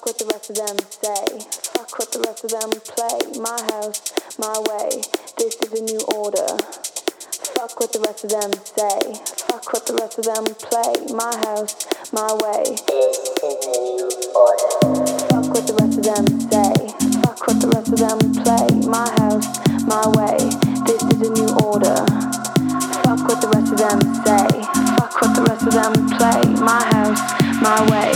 Fuck what the rest of them say. Fuck what the rest of them play. My house, my way. This is a new order. Fuck what the rest of them say. Fuck what the rest of them play. My house, my way. This is a new order. Fuck what the rest of them say. Fuck what the rest of them play. My house, my way. This is a new order. Fuck what the rest of them say. Fuck what the rest of them play. My house, my way.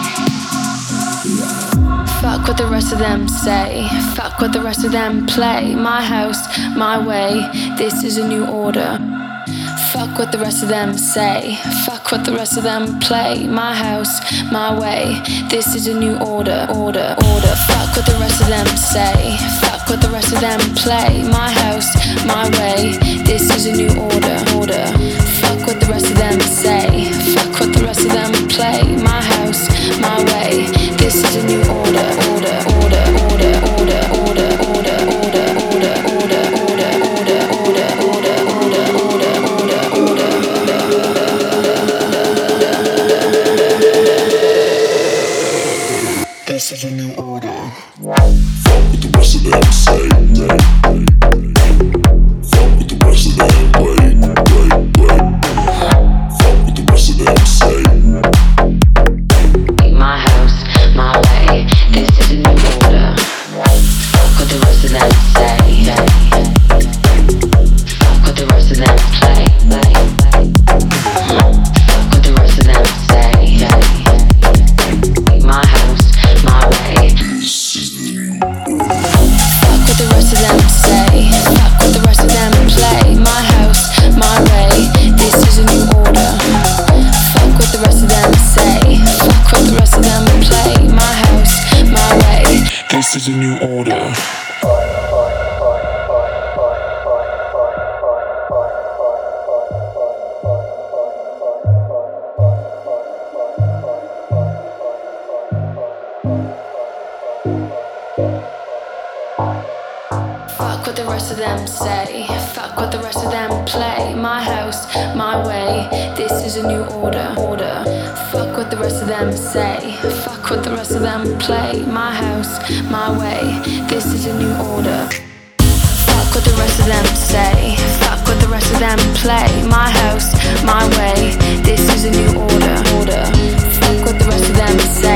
Fuck what the rest of them say. Fuck what the rest of them play. My house, my way. This is a new order. Fuck what the rest of them say. Fuck what the rest of them play. My house, my way. This is a new order. Order. Fuck what the rest of them say. Fuck what the rest of them play. My house, my way. This is a new order. Order. Fuck what the rest of them say. Fuck what the rest of them play. My house, my way. This is a new order. Order. This is a new order. Fuck what the rest of them say. Fuck what the rest of them play. Fuck what the rest of them say. My house, my way. This is a new order. Fuck what the rest of them say. Fuck what the rest of them play. Fuck what the rest of them say. My house, my way. This is the new order. Fuck what the rest of them say. Fuck what the rest of them play. My house, my way. This is a new order. Fuck what the rest of them say. Fuck what the rest of them play. My house, my way. This is a new order. Fuck what the rest of them say. Fuck what the rest of them play. My house, my way. This is a new order. Order. Fuck what the rest of them say. Fuck what the rest of them play. My house, my way. This is a new order. Fuck what the rest of them say. Fuck what the rest of them play. My house, my way. This is a new order. Order. Fuck what the rest of them say.